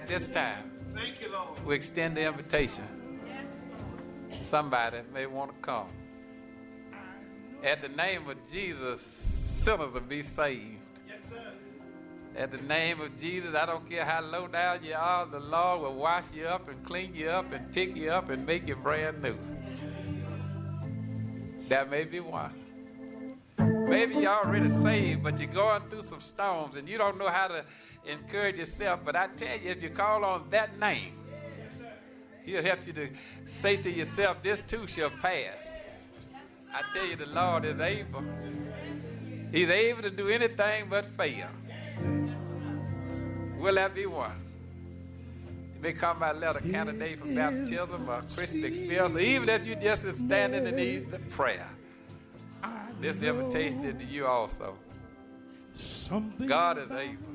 At this time, thank you, Lord, we extend the invitation. Somebody may want to come. At the name of Jesus, sinners will be saved. Yes, sir. At the name of Jesus, I don't care how low down you are, the Lord will wash you up and clean you up and pick you up and make you brand new. That may be one. Maybe you're already saved, but you're going through some storms and you don't know how to encourage yourself. But I tell you, if you call on that name, he'll help you to say to yourself, this too shall pass. I tell you, the Lord is able. He's able to do anything but fail. Will that be one? You may come by letter, candidate for baptism or Christian experience, or even if you just standing in need of prayer. This invitation is to you also. God is able.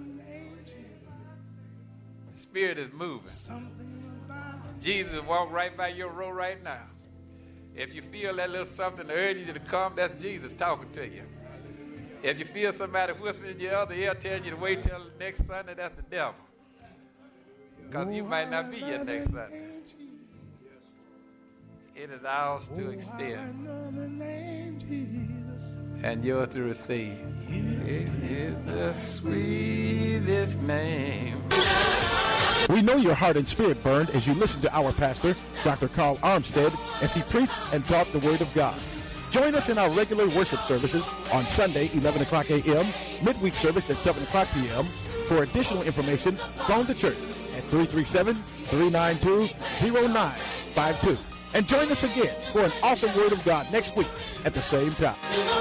Spirit is moving. Jesus walked right by your road right now. If you feel that little something urging you to come, that's Jesus talking to you. If you feel somebody whispering in your other ear telling you to wait till next Sunday, that's the devil. Because you might not be here next Sunday. It is ours to extend and yours to receive. It is the sweetest name. We know your heart and spirit burned as you listen to our pastor, Dr. Carl Armstead, as he preached and taught the Word of God. Join us in our regular worship services on Sunday, 11 o'clock a.m., midweek service at 7 o'clock p.m. For additional information, phone the church at 337-392-0952. And join us again for an awesome Word of God next week at the same time.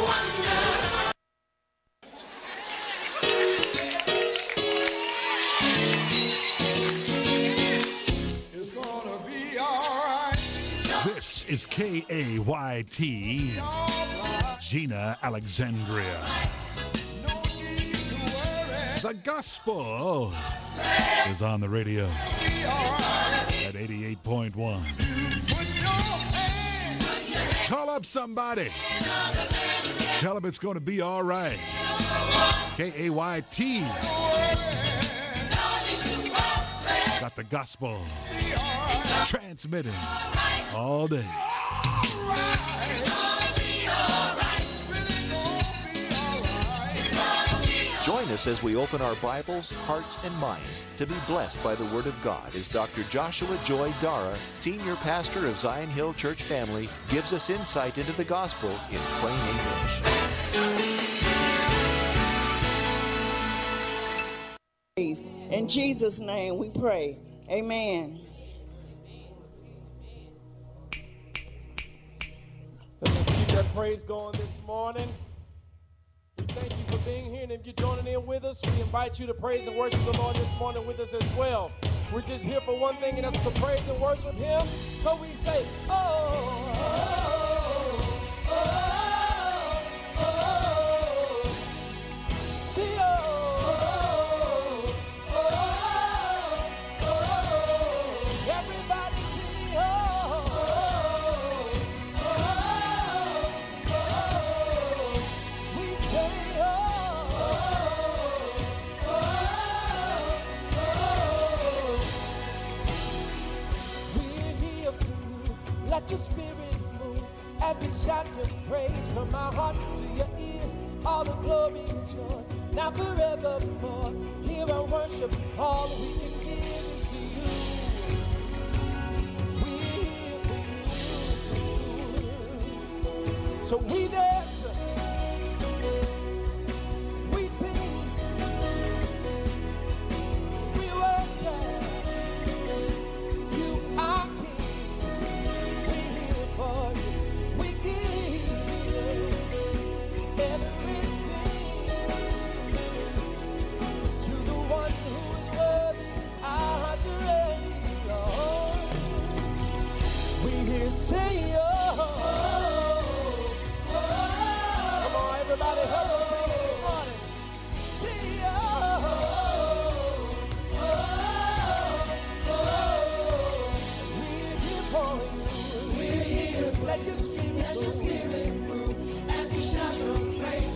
It's gonna be all right. This is KAYT, Gina, Alexandria. No need to worry. The gospel is on the radio Be all right. at 88.1. Put your hand. Call up somebody. Tell them it's going to be all right. KAYT. Got the gospel transmitting all day. Join us as we open our Bibles, hearts, and minds to be blessed by the Word of God as Dr. Joshua Joy Dara, Senior Pastor of Zion Hill Church Family, gives us insight into the gospel in plain English. In Jesus' name we pray. Amen. Let's keep that praise going this morning. We thank you for being here, and if you're joining in with us, we invite you to praise and worship the Lord this morning with us as well. We're just here for one thing, and that's to praise and worship Him. So we say, oh, oh, oh, oh, oh. See, oh, oh, oh, oh, oh. Everybody see, oh, oh, oh, oh. We say, oh, oh, oh, oh. We're here for you. Let your spirit move as we shout your praise from our hearts to your ears. All the glory is yours, now forevermore. Hear our worship, all we can give is to you. We're here for you. So we dance, we sing, we worship you, our King. We're here for you. We give everything to the one who is worthy. Our hearts are ready, Lord. We hear say, oh, oh, oh. Come on, everybody, help us sing it this morning. Say, oh, oh, oh, oh. We're here for you. We're here. Let your spirit move. As we shout your praise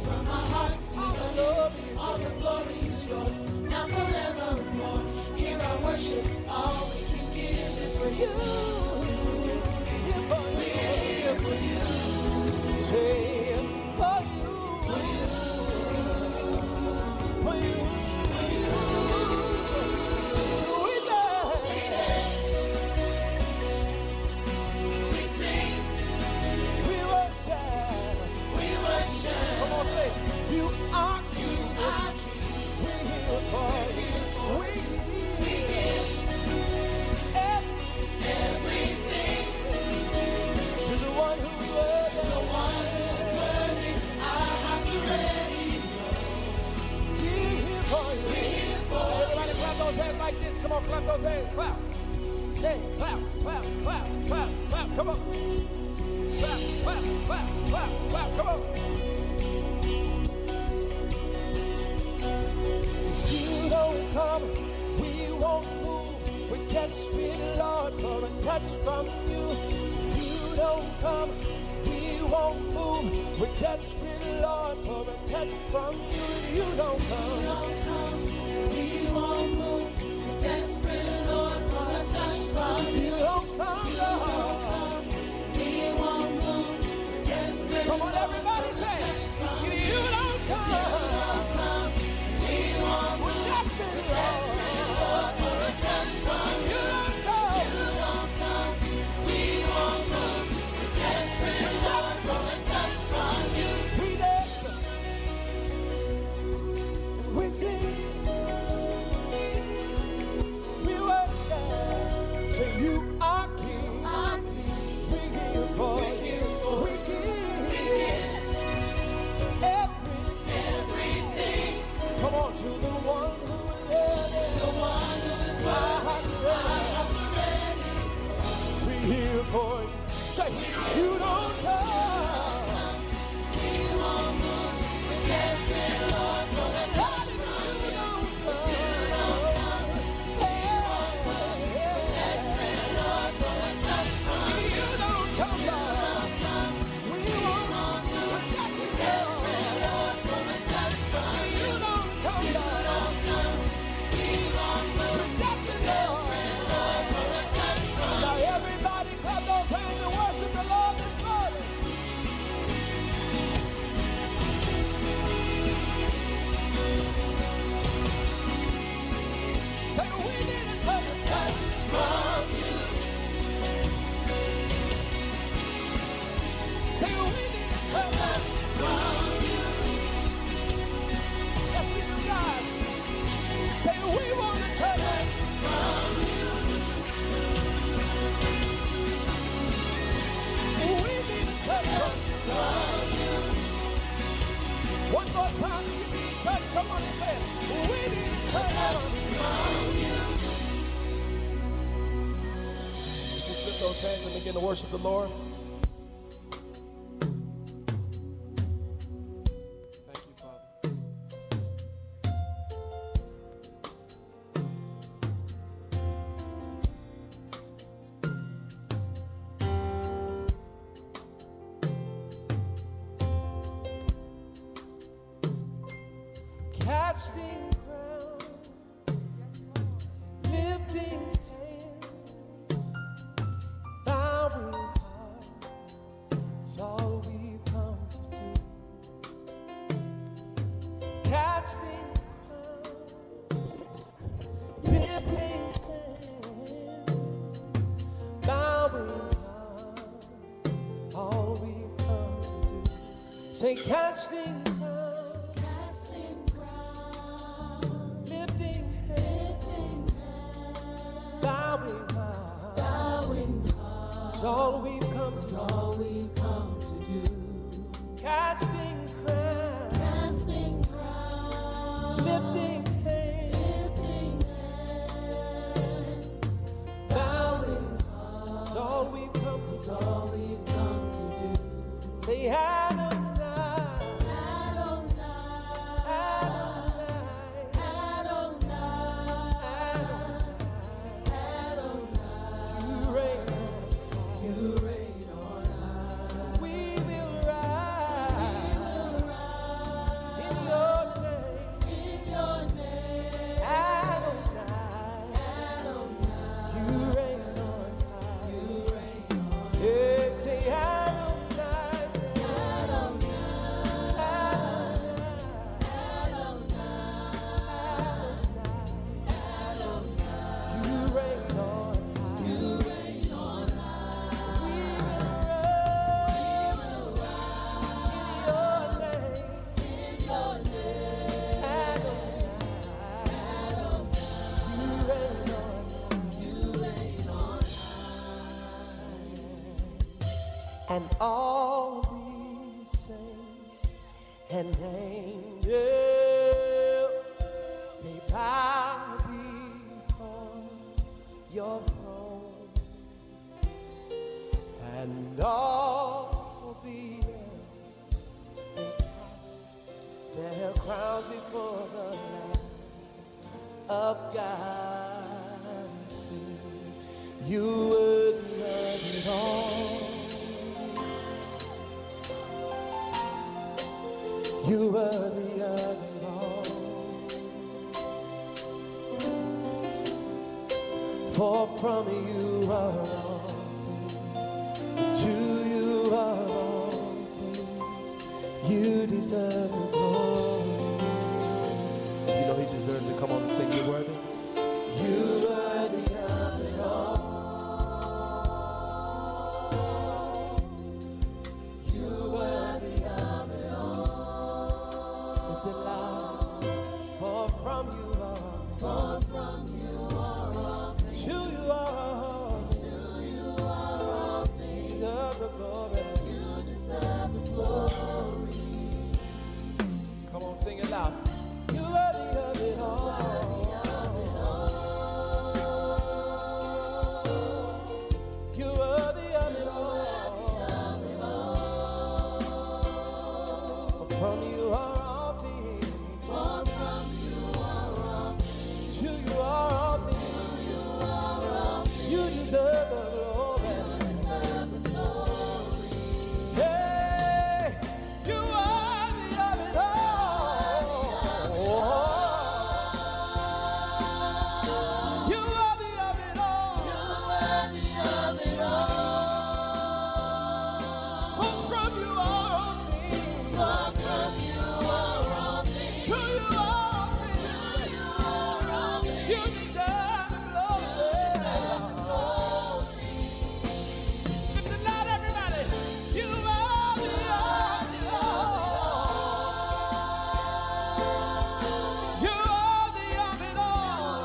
clap those hands, clap. Hey, clap, clap, clap, clap, clap, come on. Clap, clap, clap, clap, clap, come on. You don't come, we won't move. We're desperate, Lord, for a touch from you. You don't come, we won't move. We're desperate, Lord, for a touch from you. You don't come, we won't move. We're desperate, Lord, for a touch from you. You don't come, Lord, we won't move. We're desperate. Come on, everybody say, you don't come, we won't move. We're desperate, Lord, for a touch from you. You don't come, we won't move. We're desperate, Lord, for a touch from you. We dance, we sing, we worship. Say you are King. We give for you. We give everything. Come on to the one who is the one who is ready. We here for you. Say you don't come. We won't move. We're desperate, Lord, for the touch from you. You don't come. We won't move. We're desperate, Lord, for the touch from you. You don't come, Lord. We won't move. We're desperate, Lord, for the touch from you. You don't come, Lord. We won't move. We're desperate, Lord, for the touch from you. Now everybody clap those hands and worship the Lord this morning. Say we need a touch from you. Say we need a touch from you. Yes, we do, God. Say we want a touch from you. We need a touch from you. One more time, you need a touch. Come on and say it. We need a touch from you. Just lift those hands and begin to worship the Lord. Thank you, Father. Casting crown, lifting hands, bowing heart, is all we've come to do. Casting crown, lifting hands, bowing heart, all we've come to do. Say casting crown. It's all we've come to do. Casting crowns, lifting hands, bowing hearts. It's all we've come to do. Say Adonai, Adonai, Adonai, Adonai, Adonai. You reign. You reign on high. We will rise in your name. Adonai, Adonai. You reign on high. Yeah, say Adonai, say Adonai, Adonai, Adonai. You reign on high. You reign on high. We will rise in your name. Adonai, Adonai. You reign on high. And all these saints and angels, they bow before your throne, and all the elders they cast their crowns before the Lamb of God, and sing, you worthy of it all. You worthy of it all. For from you are all things, to you are all things. You deserve the glory. You know he deserves it. Come on and sing, you're worthy. You worthy of it all. You worthy of it all. Lift it loud. For from you are all things. To you are all things. You deserve the glory. You deserve the glory. Come on, sing it loud. You worthy of it all. You worthy of it all. For from you are all things. To you are all things. You deserve the glory. Hey, you worthy of it all. You worthy of it all. For from you are all things. To you are all things. You deserve the glory. Lift it loud, everybody. You are the You are the of it all.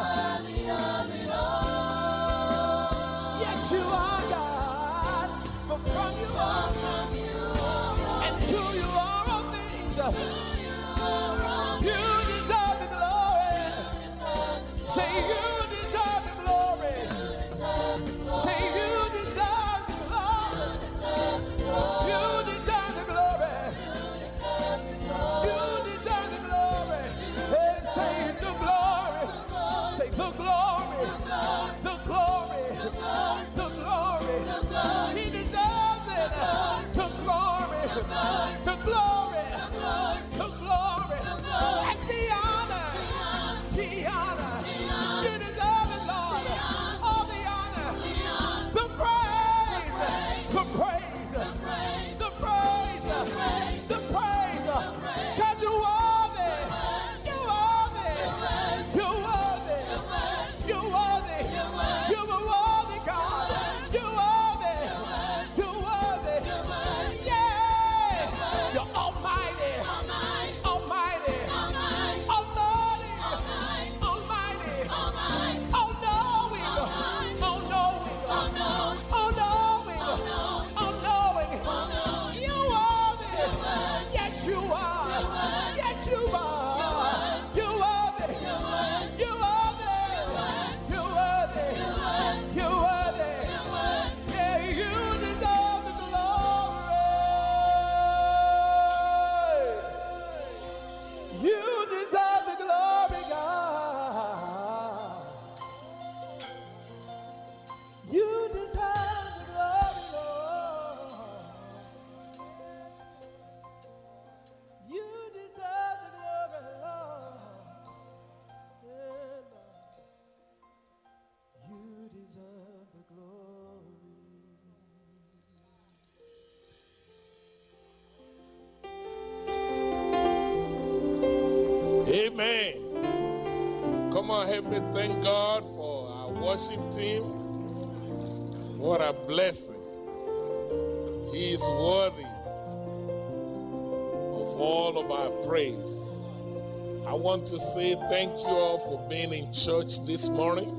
Yes, you are God. For from you are, and to you are all things. You deserve the glory. Say you deserve the glory. Say you deserve the glory. You deserve the glory. You deserve the glory. Hey, say the glory. Say the glory. The glory. The glory. He deserves it. The glory. The glory. The glory. And the honor. The honor. You deserve it, Lord. All the honor. The praise. The praise. The praise. The praise. Cause you worthy. You worthy. You worthy. You worthy. You were worthy, God. You worthy. You worthy. Yeah. You're almighty. Almighty. Almighty. Almighty. All-knowing. All-knowing. All-knowing. All-knowing. You are there. Yes, you are. Yes, you are. You are there. You are there. You are there. You are there. Yeah, you deserve the glory. You deserve the glory, God. You deserve the glory, Lord. You deserve the glory, Lord. Yeah, Lord. You deserve the glory. Amen. Come on, help me thank God for our worship team. What a blessing. He is worthy of all of our praise. I want to say thank you all for being in church this morning.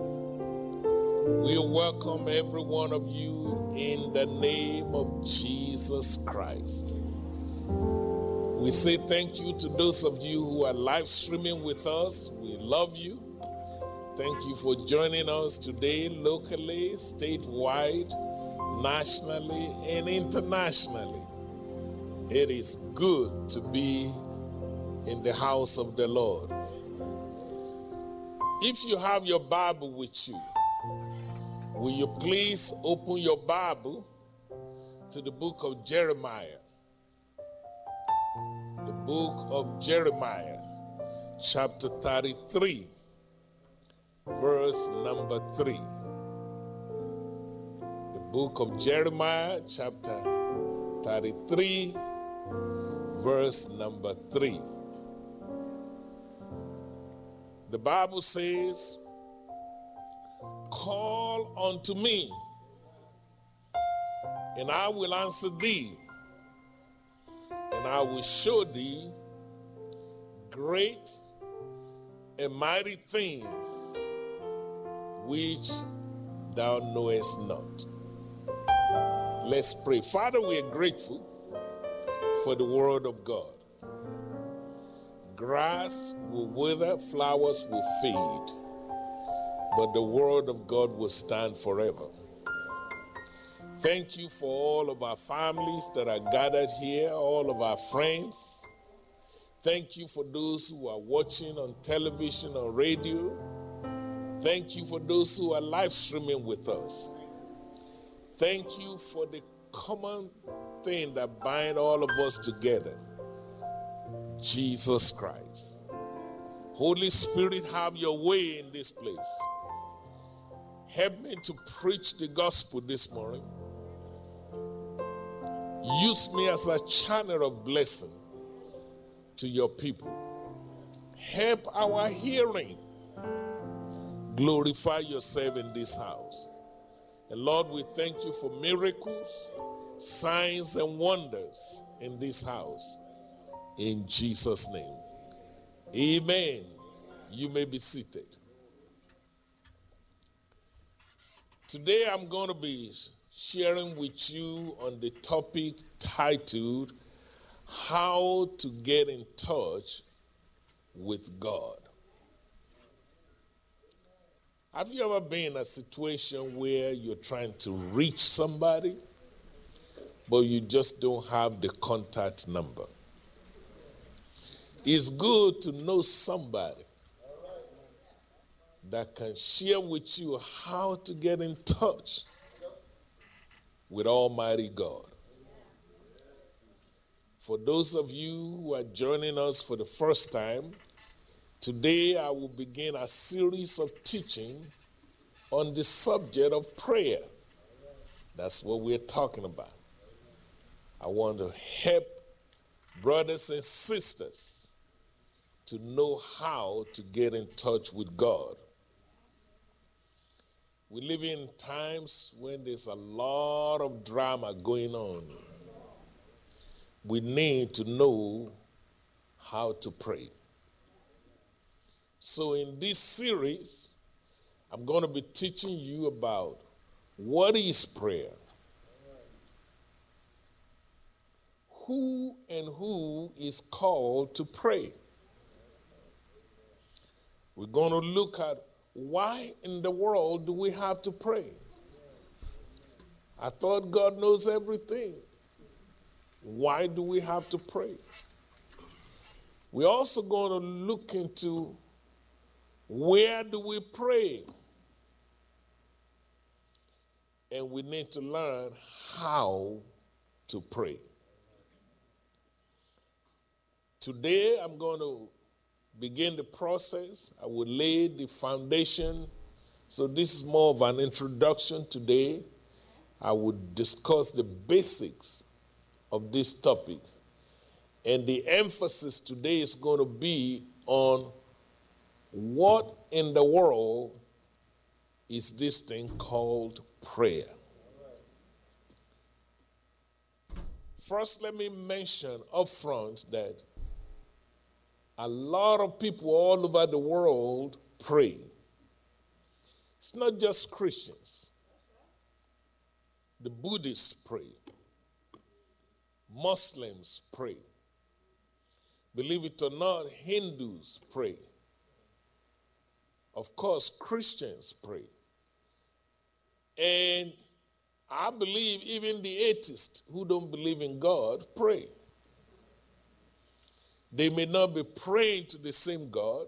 We welcome every one of you in the name of Jesus Christ. We say thank you to those of you who are live streaming with us. We love you. Thank you for joining us today, locally, statewide, nationally, and internationally. It is good to be in the house of the Lord. If you have your Bible with you, will you please open your Bible to the book of Jeremiah? The book of Jeremiah, chapter 33. Verse number 3. The book of Jeremiah, chapter 33, verse number 3. The Bible says, "Call unto me, and I will answer thee, and I will show thee great and mighty things which thou knowest not." Let's pray. Father, we are grateful for the word of God. Grass will wither, flowers will fade, but the word of God will stand forever. Thank you for all of our families that are gathered here, all of our friends. Thank you for those who are watching on television or radio. Thank you for those who are live streaming with us. Thank you for the common thing that binds all of us together, Jesus Christ. Holy Spirit, have your way in this place. Help me to preach the gospel this morning. Use me as a channel of blessing to your people. Help our hearing. Glorify yourself in this house. And Lord, we thank you for miracles, signs, and wonders in this house. In Jesus' name. Amen. You may be seated. Today I'm going to be sharing with you on the topic titled, "How to Get in Touch with God." Have you ever been in a situation where you're trying to reach somebody, but you just don't have the contact number? It's good to know somebody that can share with you how to get in touch with Almighty God. For those of you who are joining us for the first time, today I will begin a series of teaching on the subject of prayer. That's what we're talking about. I want to help brothers and sisters to know how to get in touch with God. We live in times when there's a lot of drama going on. We need to know how to pray. So in this series, I'm going to be teaching you about what is prayer, who and who is called to pray. We're going to look at why in the world do we have to pray. I thought God knows everything. Why do we have to pray? We're also going to look into where do we pray? And we need to learn how to pray. Today, I'm going to begin the process. I will lay the foundation. So this is more of an introduction today. I will discuss the basics of this topic. And the emphasis today is going to be on what in the world is this thing called prayer. First, let me mention up front that a lot of people all over the world pray. It's not just Christians. The Buddhists pray. Muslims pray. Believe it or not, Hindus pray. Of course, Christians pray. And I believe even the atheists who don't believe in God pray. They may not be praying to the same God.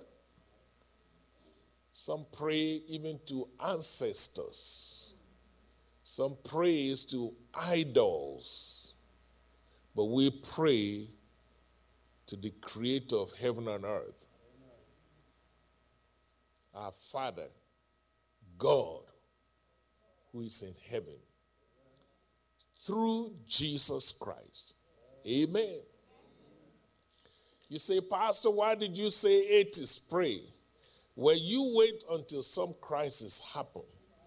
Some pray even to ancestors. Some prays to idols. But we pray to the creator of heaven and earth. Our Father, God, who is in heaven, through Jesus Christ. Amen. You say, Pastor, why did you say atheists pray? Well, you wait until some crisis happen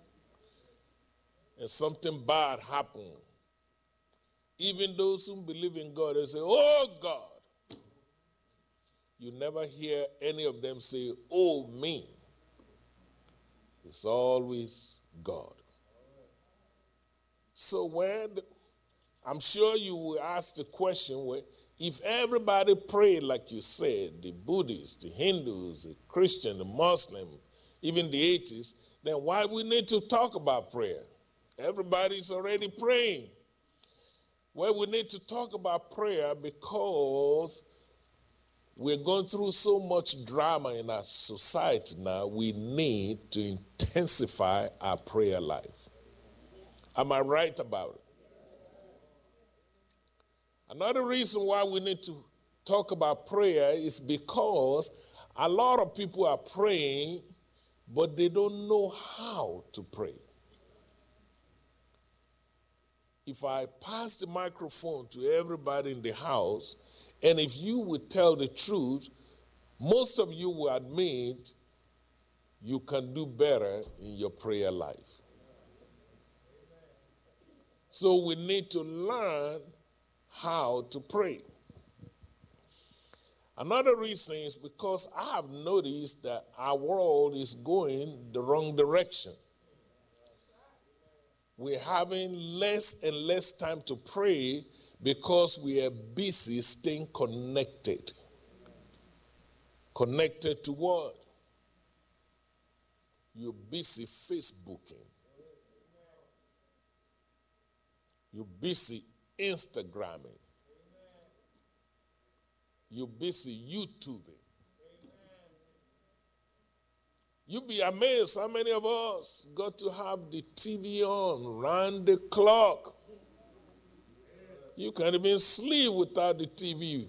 and something bad happen. Even those who believe in God, they say, oh God. You never hear any of them say, oh me. It's always God. So I'm sure you will ask the question, if everybody prayed like you said, the Buddhists, the Hindus, the Christian, the Muslim, even the atheists, then why we need to talk about prayer? Everybody's already praying. Well, we need to talk about prayer because we're going through so much drama in our society now. We need to intensify our prayer life. Am I right about it? Another reason why we need to talk about prayer is because a lot of people are praying, but they don't know how to pray. If I pass the microphone to everybody in the house, and if you would tell the truth, most of you will admit you can do better in your prayer life. So we need to learn how to pray. Another reason is because I have noticed that our world is going the wrong direction. We're having less and less time to pray because we are busy staying connected. Connected to what? You're busy Facebooking. You're busy Instagramming. You're busy YouTubing. You'll be amazed how many of us got to have the TV on round the clock. You can't even sleep without the TV.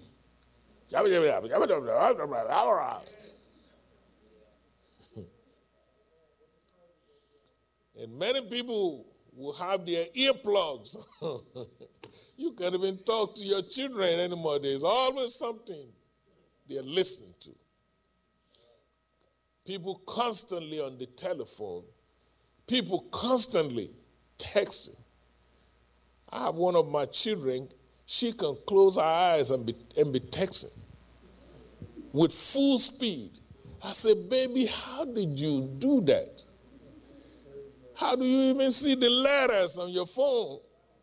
And many people will have their earplugs. You can't even talk to your children anymore. There's always something they're listening to. People constantly on the telephone. People constantly texting. I have one of my children, she can close her eyes and be texting with full speed. I said, baby, how did you do that? How do you even see the letters on your phone?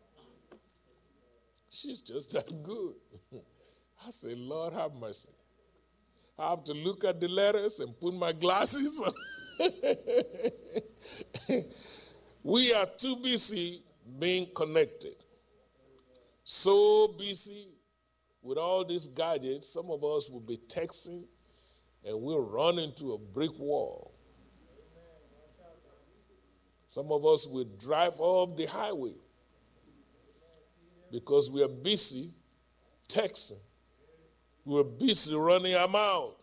She's just that good. I said, Lord, have mercy. I have to look at the letters and put my glasses on. We are too busy being connected. So busy with all these gadgets, some of us will be texting and we'll run into a brick wall. Some of us will drive off the highway because we are busy texting. We're busy running our mouth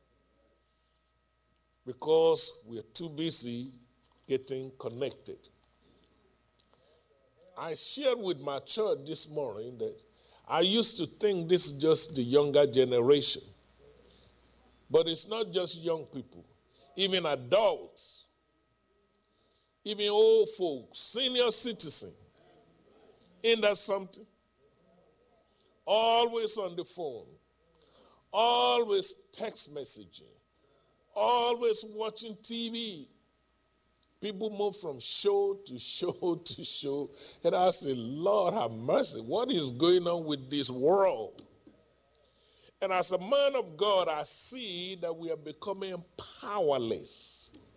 because we're too busy getting connected. I shared with my church this morning that I used to think this is just the younger generation. But it's not just young people, even adults, even old folks, senior citizens. Ain't that something? Always on the phone, always text messaging, always watching TV. People move from show to show to show. And I say, Lord, have mercy. What is going on with this world? And as a man of God, I see that we are becoming powerless.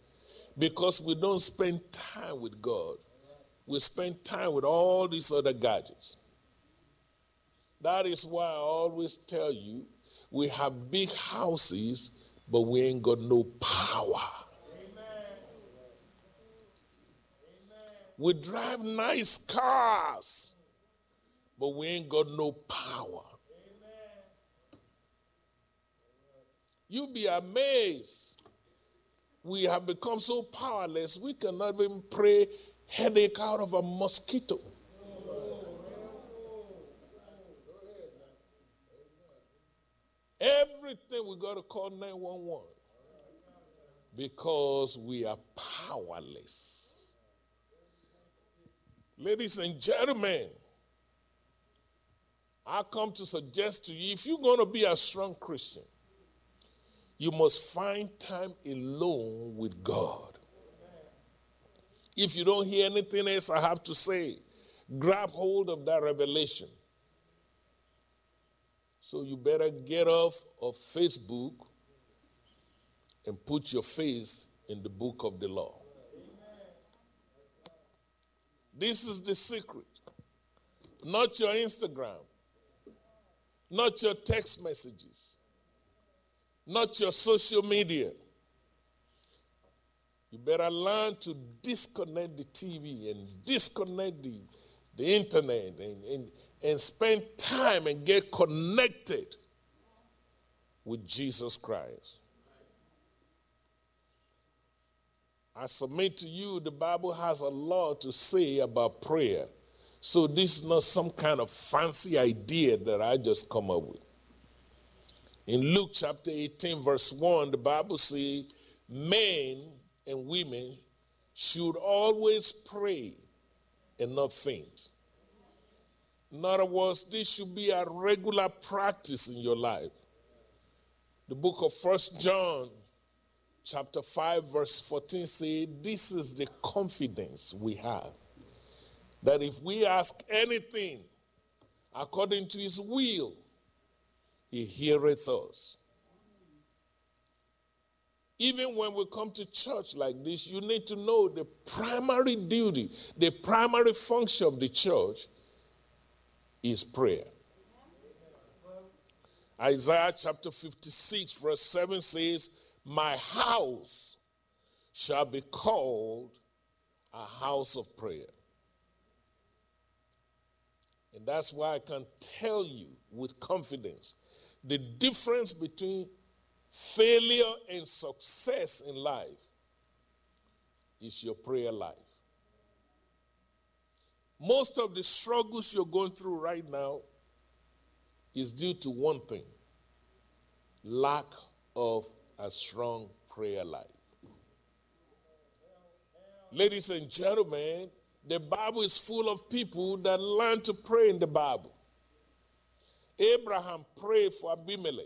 Because we don't spend time with God. We spend time with all these other gadgets. That is why I always tell you, we have big houses, but we ain't got no power. We drive nice cars, but we ain't got no power. You'll be amazed. We have become so powerless, we cannot even pray headache out of a mosquito. Everything we got to call 911 because we are powerless. Ladies and gentlemen, I come to suggest to you, if you're going to be a strong Christian, you must find time alone with God. If you don't hear anything else I have to say, grab hold of that revelation. So you better get off of Facebook and put your face in the book of the law. This is the secret. Not your Instagram, not your text messages, not your social media. You better learn to disconnect the TV and disconnect the internet and spend time and get connected with Jesus Christ. I submit to you, the Bible has a lot to say about prayer. So this is not some kind of fancy idea that I just come up with. In Luke chapter 18, verse 1, the Bible says, men and women should always pray and not faint. In other words, this should be a regular practice in your life. The book of 1 John chapter 5, verse 14 says, this is the confidence we have, that if we ask anything according to his will, he heareth us. Even when we come to church like this, you need to know the primary duty, the primary function of the church is prayer. Isaiah chapter 56, verse 7 says, my house shall be called a house of prayer. And that's why I can tell you with confidence the difference between failure and success in life is your prayer life. Most of the struggles you're going through right now is due to one thing: lack of a strong prayer life. Ladies and gentlemen, the Bible is full of people that learn to pray in the Bible. Abraham prayed for Abimelech,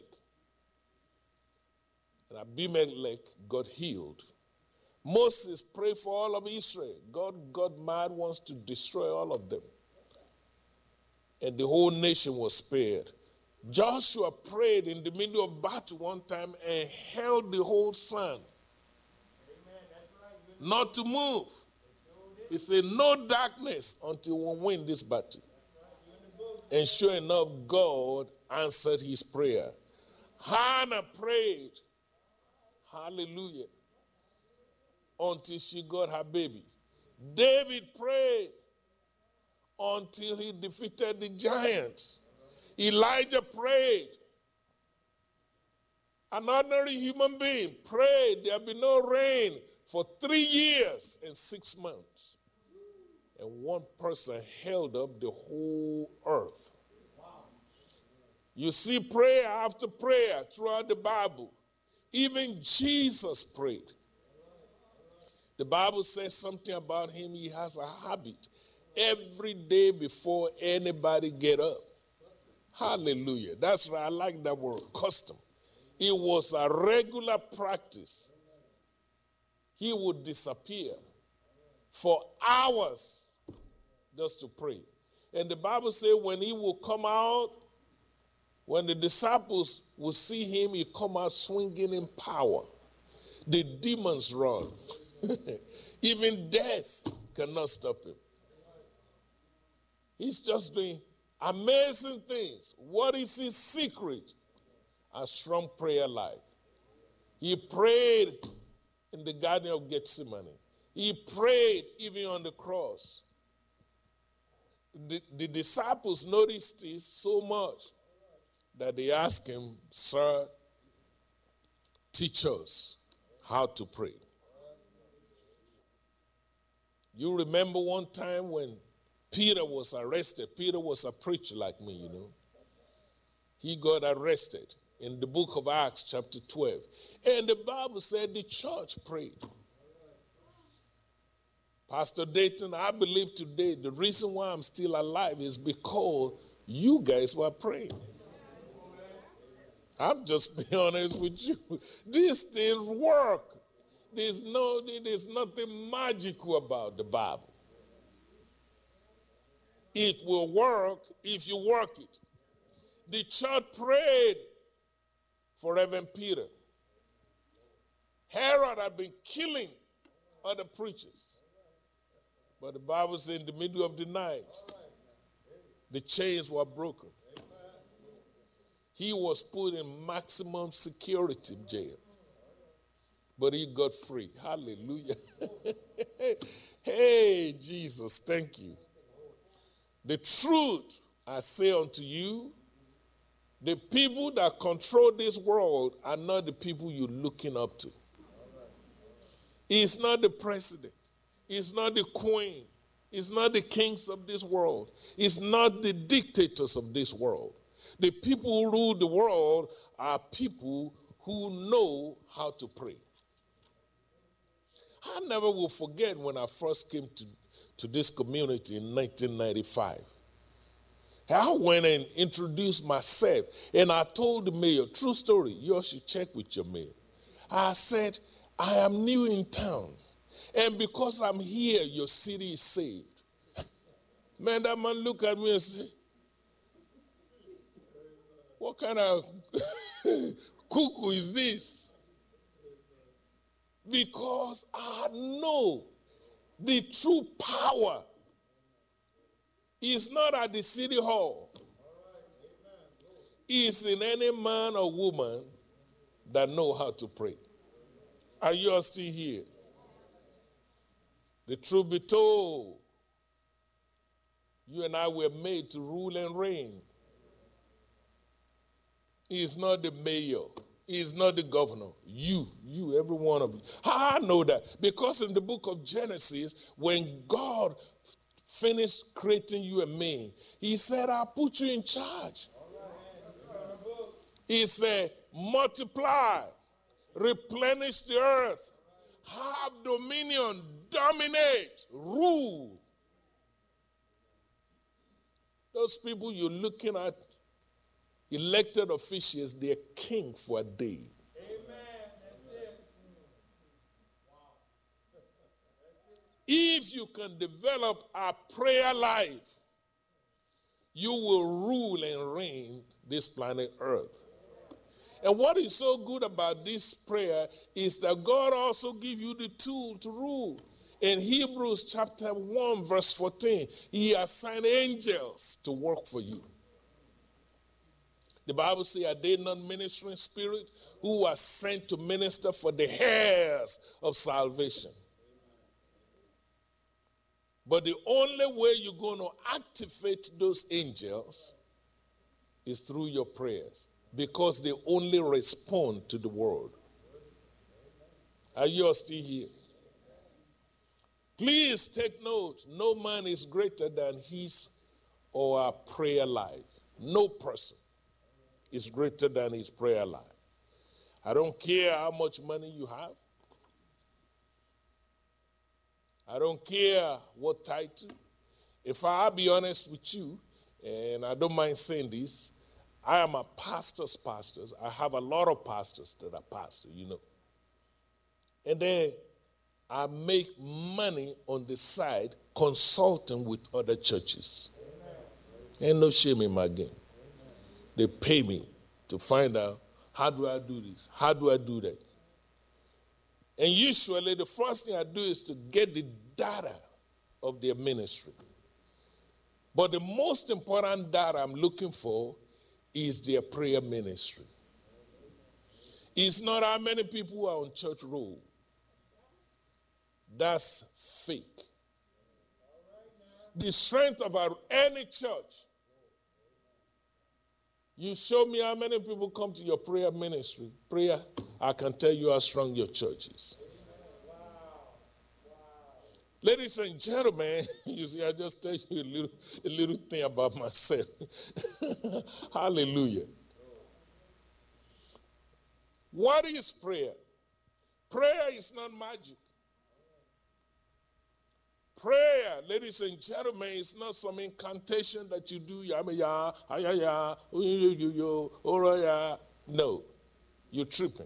and Abimelech got healed. Moses prayed for all of Israel. God got mad, wants to destroy all of them. And the whole nation was spared. Joshua prayed in the middle of battle one time and held the whole sun not to move. He said, no darkness until we win this battle. And sure enough, God answered his prayer. Hannah prayed, hallelujah, until she got her baby. David prayed until he defeated the giants. Elijah prayed. An ordinary human being prayed there be no rain for 3 years and 6 months. And one person held up the whole earth. You see prayer after prayer throughout the Bible. Even Jesus prayed. The Bible says something about him. He has a habit every day before anybody get up. Hallelujah. That's right. I like that word, custom. It was a regular practice. He would disappear for hours just to pray. And the Bible says when he would come out, when the disciples would see him, he come out swinging in power. The demons run. Even death cannot stop him. He's just doing amazing things. What is his secret? A strong prayer life. He prayed in the Garden of Gethsemane. He prayed even on the cross. The disciples noticed this so much that they asked him, "Sir, teach us how to pray." You remember one time when Peter was arrested. Peter was a preacher like me, you know. He got arrested in the book of Acts chapter 12. And the Bible said the church prayed. Pastor Dayton, I believe today the reason why I'm still alive is because you guys were praying. I'm just being honest with you. These things work. There's nothing magical about the Bible. It will work if you work it. The church prayed for Reverend Peter. Herod had been killing other preachers. But the Bible says in the middle of the night, the chains were broken. He was put in maximum security jail. But he got free. Hallelujah. Hey, Jesus, thank you. The truth I say unto you, the people that control this world are not the people you're looking up to. It's not the president. It's not the queen. It's not the kings of this world. It's not the dictators of this world. The people who rule the world are people who know how to pray. I never will forget when I first came to this community in 1995. I went and introduced myself, and I told the mayor, true story, you all should check with your mayor. I said, I am new in town, and because I'm here, your city is saved. Man, that man looked at me and said, what kind of cuckoo is this? Because I know the true power is not at the city hall. It's in any man or woman that know how to pray. Are you all still here? The truth be told, you and I were made to rule and reign. He's not the mayor. He's not the governor. You, every one of you. How I know that? Because in the book of Genesis, when God finished creating you and me, he said, I'll put you in charge. He said, multiply, replenish the earth, have dominion, dominate, rule. Those people you're looking at, elected officials, they're king for a day. If you can develop a prayer life, you will rule and reign this planet Earth. And what is so good about this prayer is that God also gives you the tool to rule. In Hebrews chapter 1, verse 14, he assigned angels to work for you. The Bible says, are they not ministering spirit who are sent to minister for the heirs of salvation? But the only way you're going to activate those angels is through your prayers, because they only respond to the word. Are you all still here? Please take note. No man is greater than his or her prayer life. No person is greater than his prayer life. I don't care how much money you have. I don't care what title. If I'll be honest with you, and I don't mind saying this, I am a pastor's pastor. I have a lot of pastors that are pastors, you know. And then I make money on the side consulting with other churches. Ain't no shame in my game. They pay me to find out, how do I do this? How do I do that? And usually the first thing I do is to get the data of their ministry. But the most important data I'm looking for is their prayer ministry. It's not how many people are on church roll. That's fake. The strength of any church, you show me how many people come to your prayer ministry, prayer, I can tell you how strong your church is. Ladies and gentlemen, you see, I just tell you a little thing about myself. Hallelujah. What is prayer? Prayer is not magic. Prayer, ladies and gentlemen, is not some incantation that you do. No, you're tripping.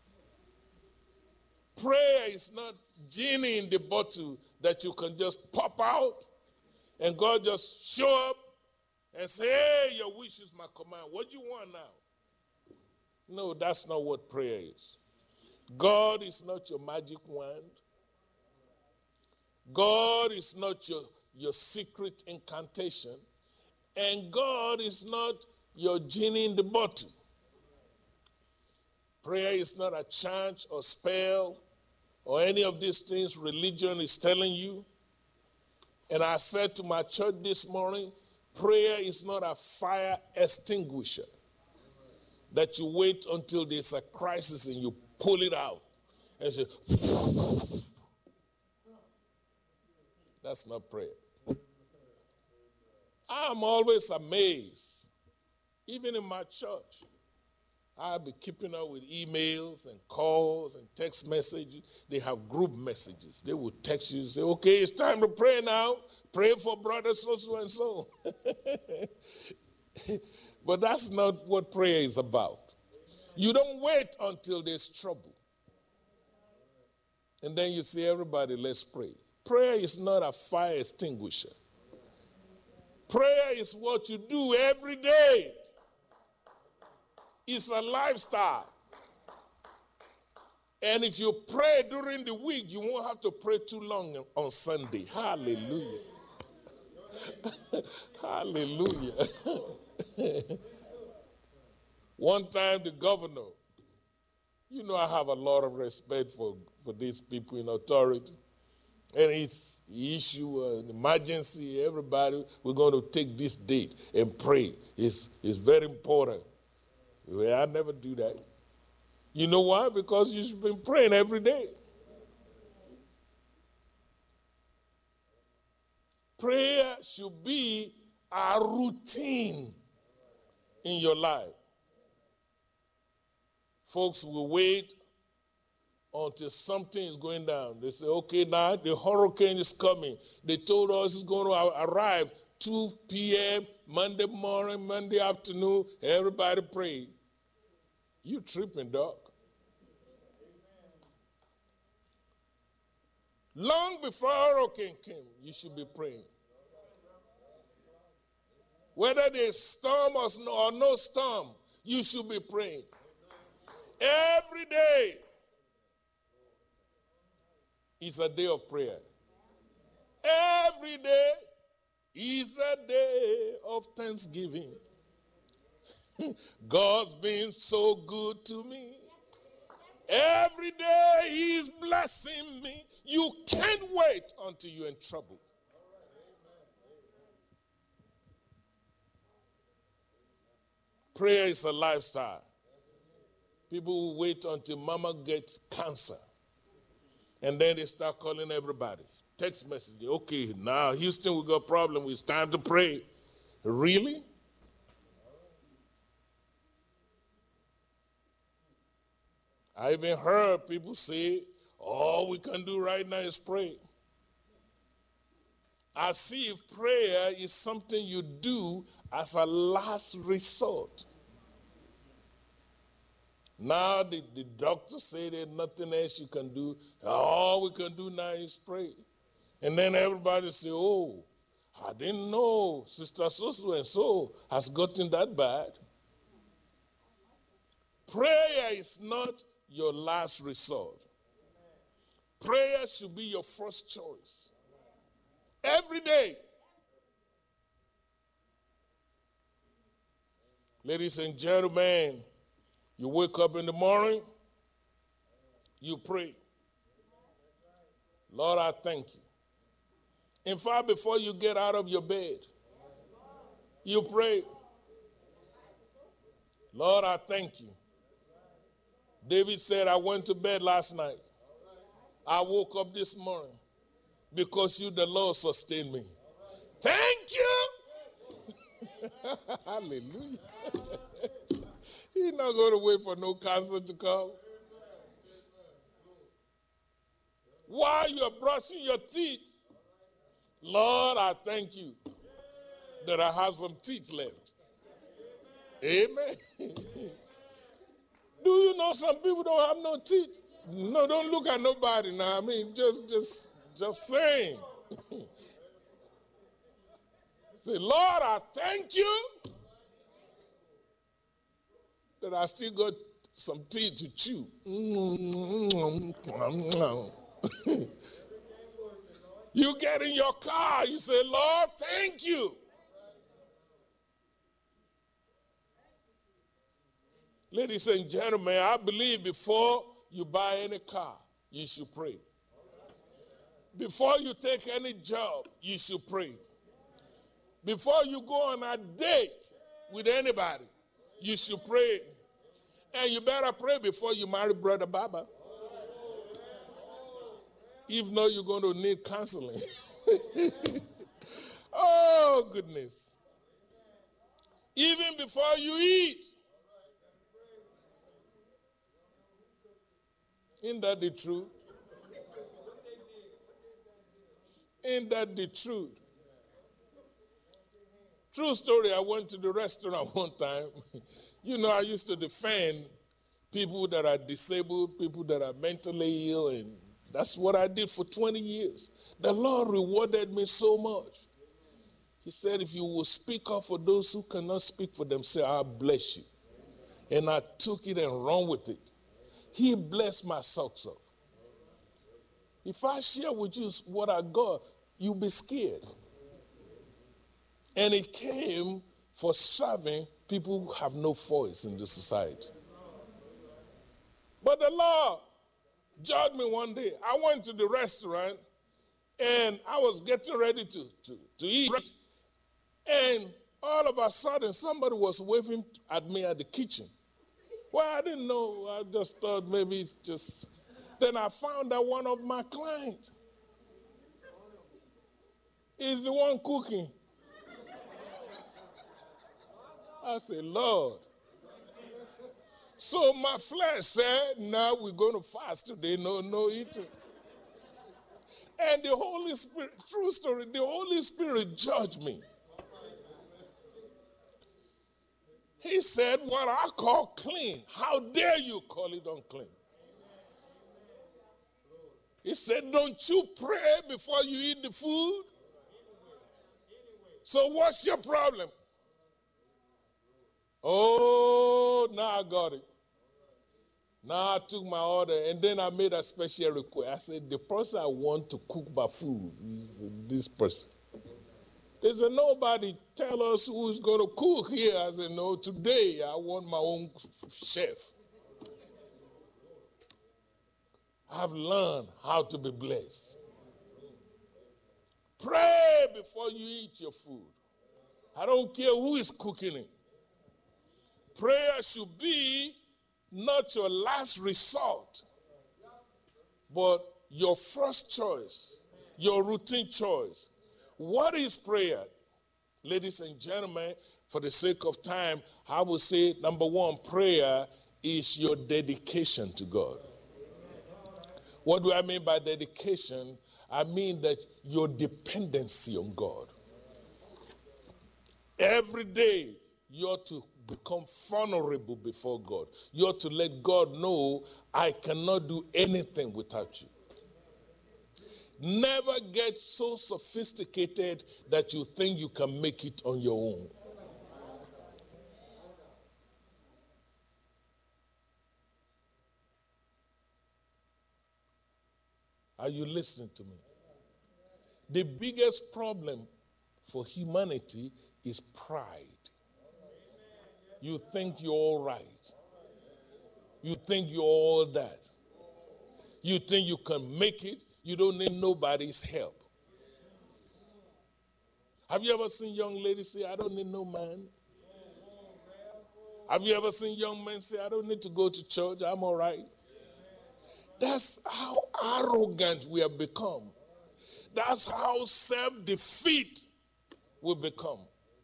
Prayer is not genie in the bottle that you can just pop out and God just show up and say, hey, your wish is my command. What do you want now? No, that's not what prayer is. God is not your magic wand. God is not your secret incantation. And God is not your genie in the bottle. Prayer is not a chant or spell or any of these things religion is telling you. And I said to my church this morning, prayer is not a fire extinguisher that you wait until there's a crisis and you pull it out and say, that's not prayer. I'm always amazed, even in my church. I'll be keeping up with emails and calls and text messages. They have group messages. They will text you and say, okay, it's time to pray now. Pray for brother so and so. But that's not what prayer is about. You don't wait until there's trouble. And then you say, everybody, let's pray. Prayer is not a fire extinguisher. Prayer is what you do every day. It's a lifestyle. And if you pray during the week, you won't have to pray too long on Sunday. Hallelujah. Hallelujah. One time the governor, you know I have a lot of respect for these people in authority. And he issued an emergency, everybody, we're going to take this date and pray. It's very important. Well, I never do that. You know why? Because you've been praying every day. Prayer should be a routine in your life. Folks will wait until something is going down. They say, okay, now the hurricane is coming. They told us it's going to arrive 2 p.m., Monday morning, Monday afternoon. Everybody pray. You tripping, dog. Long before hurricane came, you should be praying. Whether there's storm or no storm, you should be praying. Every day is a day of prayer. Every day is a day of thanksgiving. God's been so good to me. Every day he's blessing me. You can't wait until you're in trouble. Prayer is a lifestyle. People will wait until mama gets cancer. And then they start calling everybody. Text message. Okay, now Houston, we got a problem. It's time to pray. Really? I even heard people say, all we can do right now is pray. I see if prayer is something you do as a last resort. Now the doctor say there's nothing else you can do. All we can do now is pray. And then everybody say, oh, I didn't know Sister so-and-so has gotten that bad. Prayer is not your last resort. Prayer should be your first choice. Every day. Ladies and gentlemen, you wake up in the morning, you pray. Lord, I thank you. In fact, before you get out of your bed, you pray. Lord, I thank you. David said, I went to bed last night. I woke up this morning because you, the Lord, sustained me. Thank you. Hallelujah. He's not going to wait for no cancer to come. While you're brushing your teeth, Lord, I thank you that I have some teeth left. Amen. Do you know some people don't have no teeth? No, don't look at nobody now. I mean, just saying. Say, Lord, I thank you that I still got some teeth to chew. You get in your car, you say, Lord, thank you. Ladies and gentlemen, I believe before you buy any car, you should pray. Before you take any job, you should pray. Before you go on a date with anybody, you should pray. And you better pray before you marry Brother Baba. If not, you're going to need counseling. Oh, goodness. Even before you eat. Isn't that the truth? Ain't that the truth? True story, I went to the restaurant one time. You know, I used to defend people that are disabled, people that are mentally ill, and that's what I did for 20 years. The Lord rewarded me so much. He said, if you will speak up for those who cannot speak for themselves, I'll bless you. And I took it and ran with it. He blessed my socks off. If I share with you what I got, you'll be scared. And it came for serving people who have no voice in the society. But the Lord judged me one day. I went to the restaurant and I was getting ready to eat. And all of a sudden, somebody was waving at me at the kitchen. Well, I didn't know. I just thought maybe it's just... Then I found that one of my clients is the one cooking. I said, Lord. So my flesh said, now we're going to fast today, no eating. And the Holy Spirit, true story, the Holy Spirit judged me. He said, what I call clean, how dare you call it unclean? He said, don't you pray before you eat the food? So what's your problem? Oh, now I got it. Now I took my order, and then I made a special request. I said, the person I want to cook my food is this person. They said, nobody tell us who's going to cook here. I said, no, today I want my own chef. I've learned how to be blessed. Pray before you eat your food. I don't care who is cooking it. Prayer should be not your last resort, but your first choice, your routine choice. What is prayer? Ladies and gentlemen, for the sake of time, I will say, number one, prayer is your dedication to God. What do I mean by dedication? I mean that your dependency on God. Every day, you ought to become vulnerable before God. You ought to let God know, I cannot do anything without you. Never get so sophisticated that you think you can make it on your own. Are you listening to me? The biggest problem for humanity is pride. You think you're all right. You think you're all that. You think you can make it. You don't need nobody's help. Have you ever seen young ladies say, I don't need no man? Have you ever seen young men say, I don't need to go to church, I'm all right? That's how arrogant we have become. That's how self-defeat we become.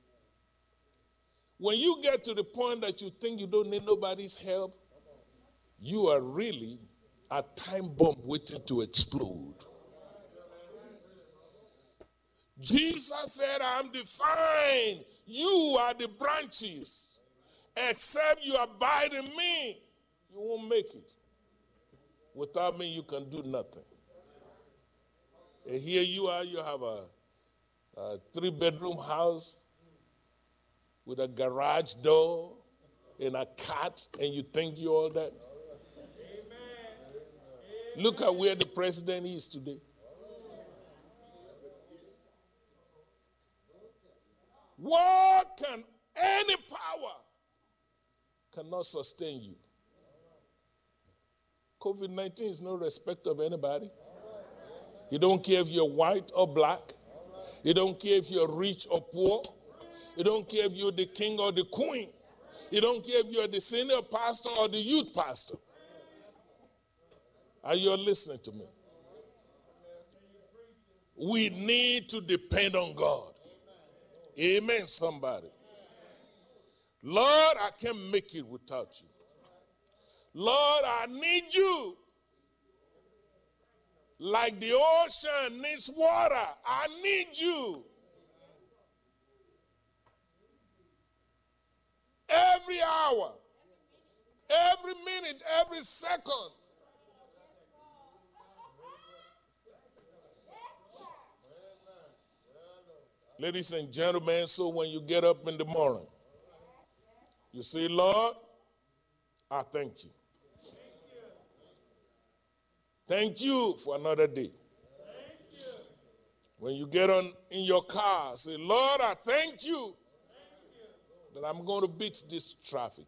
When you get to the point that you think you don't need nobody's help, you are really a time bomb waiting to explode. Jesus said, I'm the vine, you are the branches. Except you abide in me, you won't make it. Without me, you can do nothing. And here you are, you have a 3-bedroom house with a garage door and a cat, and you think you're all that? Look at where the president is today. What can any power cannot sustain you? COVID-19 is no respect of anybody. You don't care if you're white or black. You don't care if you're rich or poor. You don't care if you're the king or the queen. You don't care if you're the senior pastor or the youth pastor. Are you listening to me? We need to depend on God. Amen, somebody. Lord, I can't make it without you. Lord, I need you. Like the ocean needs water, I need you. Every hour, every minute, every second. Ladies and gentlemen, so when you get up in the morning, you say, Lord, I thank you. Thank you for another day. When you get on in your car, say, Lord, I thank you that I'm going to beat this traffic.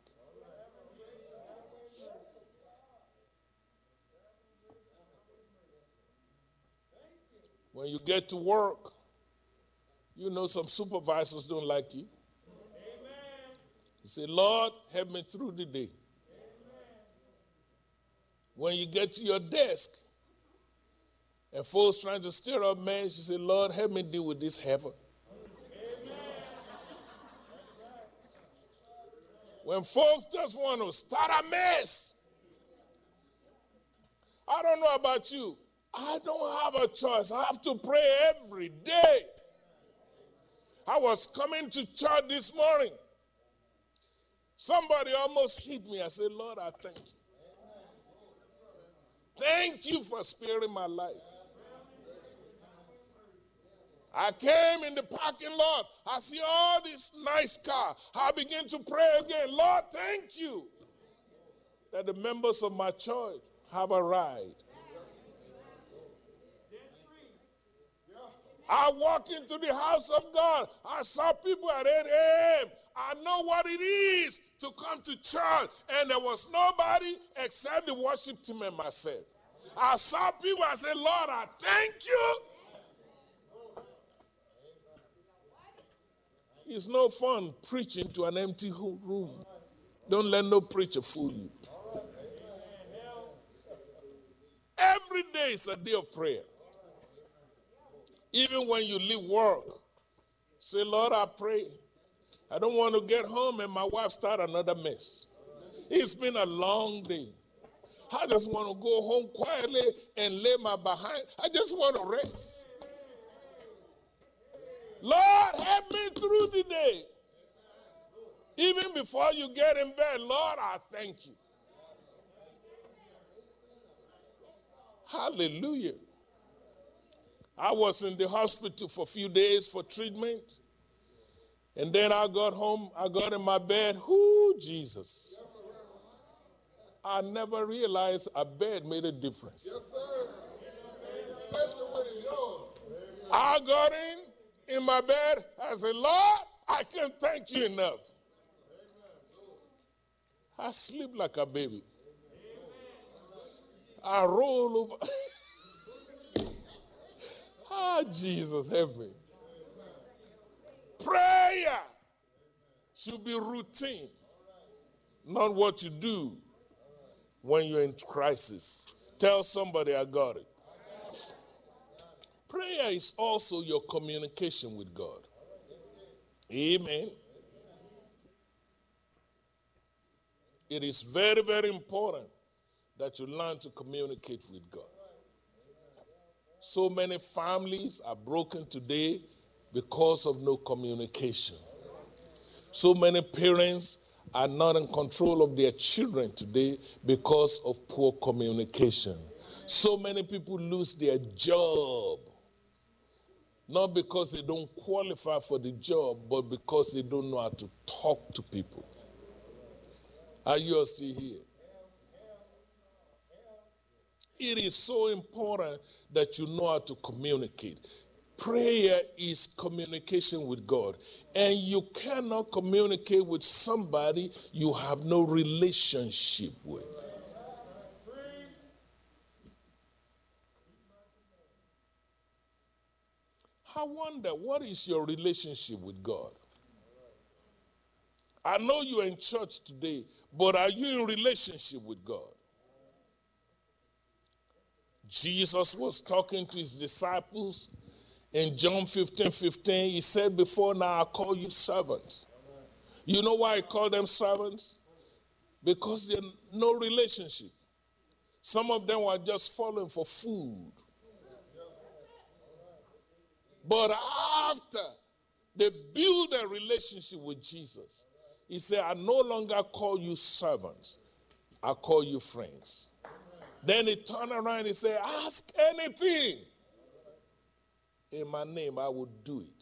When you get to work, you know some supervisors don't like you. You say, Lord, help me through the day. When you get to your desk and folks trying to stir up mess, you say, Lord, help me deal with this heifer. When folks just want to start a mess, I don't know about you, I don't have a choice. I have to pray every day. I was coming to church this morning. Somebody almost hit me. I said, Lord, I thank you. Thank you for sparing my life. I came in the parking lot. I see all this nice car. I begin to pray again. Lord, thank you that the members of my church have a ride. I walk into the house of God. I saw people at 8 a.m. I know what it is to come to church, and there was nobody except the worship team and myself. I saw people, I said, Lord, I thank you. It's no fun preaching to an empty room. Don't let no preacher fool you. Every day is a day of prayer. Even when you leave work, say, Lord, I pray. I don't want to get home and my wife start another mess. It's been a long day. I just want to go home quietly and lay my behind. I just want to rest. Lord, help me through the day. Even before you get in bed, Lord, I thank you. Hallelujah. I was in the hospital for a few days for treatment. And then I got home, I got in my bed. Whoo, Jesus. I never realized a bed made a difference. I got in my bed. I said, Lord, I can't thank you enough. I sleep like a baby. I roll over. Ah, Jesus, help me. Prayer should be routine, not what you do when you're in crisis. Tell somebody, I got it. Prayer is also your communication with God. Amen. It is very, very important that you learn to communicate with God. So many families are broken today because of no communication. So many parents are not in control of their children today because of poor communication. So many people lose their job, not because they don't qualify for the job, but because they don't know how to talk to people. Are you all still here? It is so important that you know how to communicate. Prayer is communication with God. And you cannot communicate with somebody you have no relationship with. I wonder, what is your relationship with God? I know you're in church today, but are you in relationship with God? Jesus was talking to his disciples in John 15:15. He said, before now I call you servants. You know why I call them servants? Because they're no relationship. Some of them were just falling for food. But after they build a relationship with Jesus, he said, I no longer call you servants. I call you friends. Then he turned around and said, ask anything in my name, I will do it.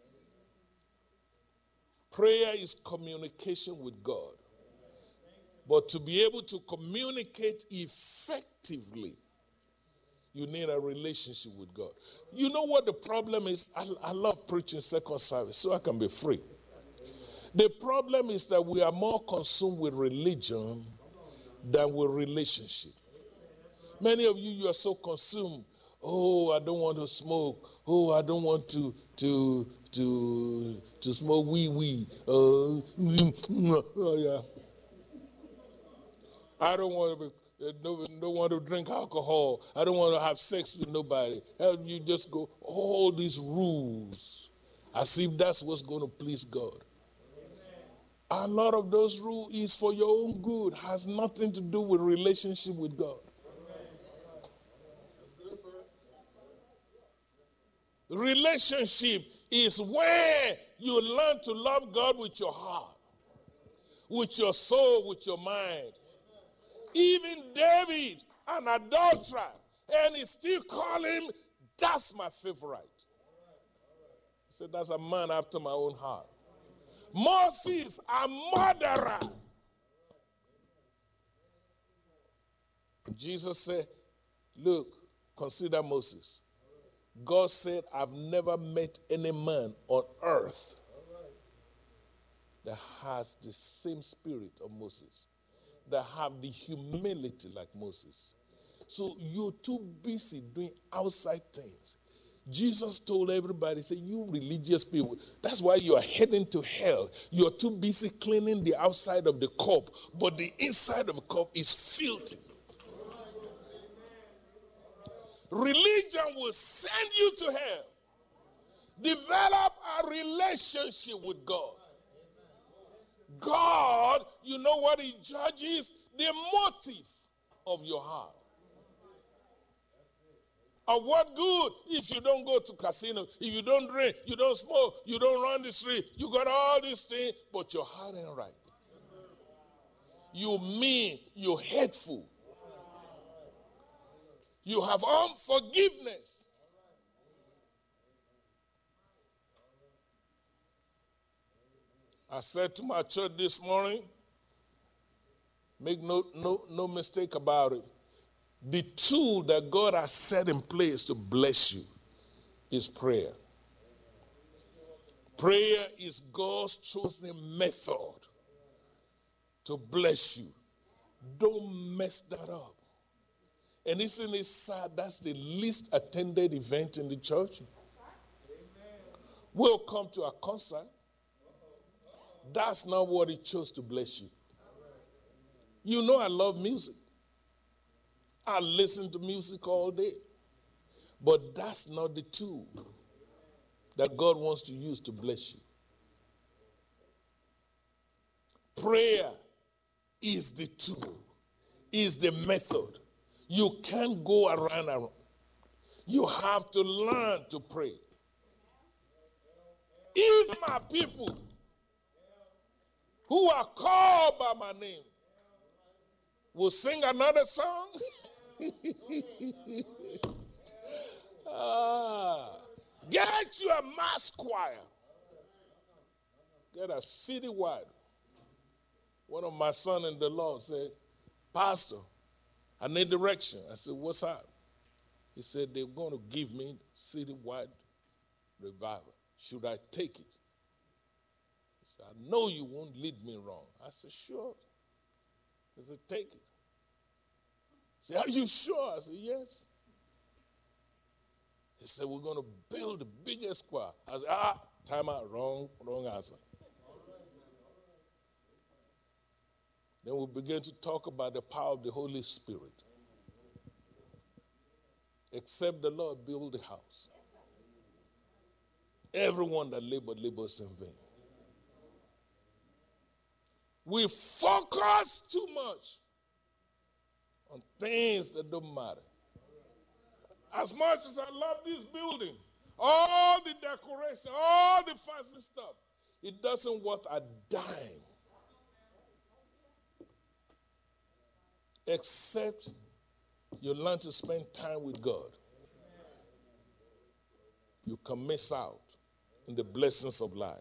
Prayer is communication with God. But to be able to communicate effectively, you need a relationship with God. You know what the problem is? I love preaching second service so I can be free. The problem is that we are more consumed with religion than with relationship. Many of you are so consumed. Oh, I don't want to smoke. Oh, I don't want to smoke wee. Oh, yeah. I don't want to drink alcohol. I don't want to have sex with nobody. You just go all these rules as if that's what's going to please God. A lot of those rules is for your own good, has nothing to do with relationship with God. Relationship is where you learn to love God with your heart, with your soul, with your mind. Even David, an adulterer, and he still call him, that's my favorite. He said, that's a man after my own heart. Moses, a murderer. Jesus said, look, consider Moses. God said, I've never met any man on earth that has the same spirit of Moses, that have the humility like Moses. So you're too busy doing outside things. Jesus told everybody, say, you religious people, that's why you're heading to hell. You're too busy cleaning the outside of the cup, but the inside of the cup is filthy. Religion will send you to hell. Develop a relationship with God. God, you know what he judges? The motive of your heart. Of what good if you don't go to casino, if you don't drink, you don't smoke, you don't run the street, you got all these things, but your heart ain't right. You mean, you're hateful. You have unforgiveness. I said to my church this morning, make no mistake about it. The tool that God has set in place to bless you is prayer. Prayer is God's chosen method to bless you. Don't mess that up. And isn't it sad that's the least attended event in the church? We'll come to a concert. That's not what He chose to bless you. You know I love music. I listen to music all day. But that's not the tool that God wants to use to bless you. Prayer is the tool, is the method. You can't go around. You have to learn to pray. If my people who are called by my name will sing another song, get you a mass choir. Get a citywide. One of my sons in the Lord said, Pastor, I need direction. I said, what's up? He said, they're going to give me citywide revival. Should I take it? He said, I know you won't lead me wrong. I said, sure. He said, take it. He said, are you sure? I said, yes. He said, we're going to build the biggest choir. I said, time out, wrong answer. Then we began to talk about the power of the Holy Spirit. Except the Lord build the house. Everyone that labors in vain. We focus too much on things that don't matter. As much as I love this building, all the decoration, all the fancy stuff, it doesn't worth a dime. Except you learn to spend time with God. You can miss out in the blessings of life.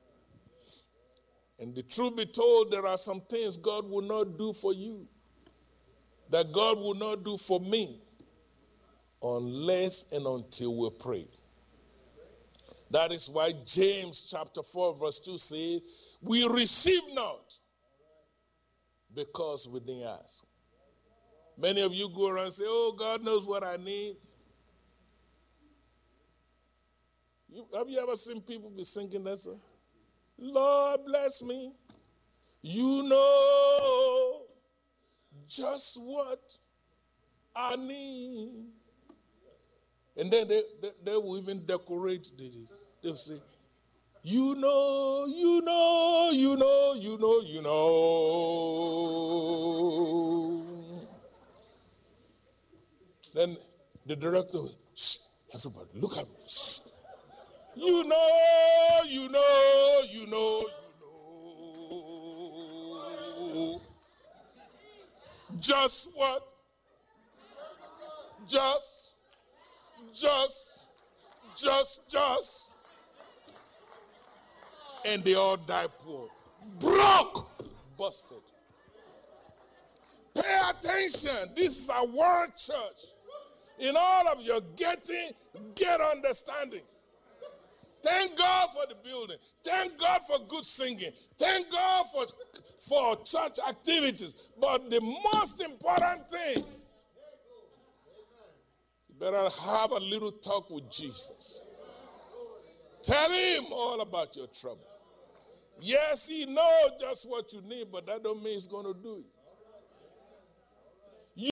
And the truth be told, there are some things God will not do for you, that God will not do for me, unless and until we pray. That is why James chapter 4 verse 2 says, we receive not because we didn't ask. Many of you go around and say, oh, God knows what I need. Have you ever seen people be singing that song? Lord bless me. You know just what I need. And then they will even decorate. They'll say, you know. Then the director will, shh, everybody, look at me. Shh. You know. Just what? Just. And they all die poor. Broke. Busted. Pay attention. This is a word church. In all of your getting, get understanding. Thank God for the building. Thank God for good singing. Thank God for church activities. But the most important thing, you better have a little talk with Jesus. Tell him all about your trouble. Yes, he knows just what you need, but that don't mean he's going to do it.